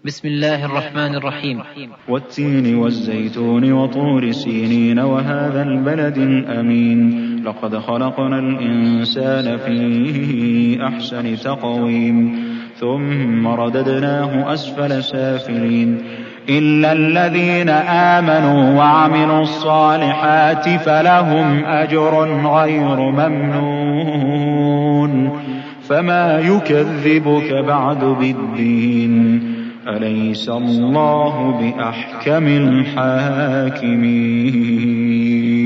بسم الله الرحمن الرحيم. والتين والزيتون وطور سينين وهذا البلد الأمين لقد خلقنا الإنسان في أحسن تقويم ثم رددناه أسفل سافلين إلا الذين آمنوا وعملوا الصالحات فلهم أجر غير ممنون فما يكذبك بعد بالدين أليس الله بأحكم الحاكمين.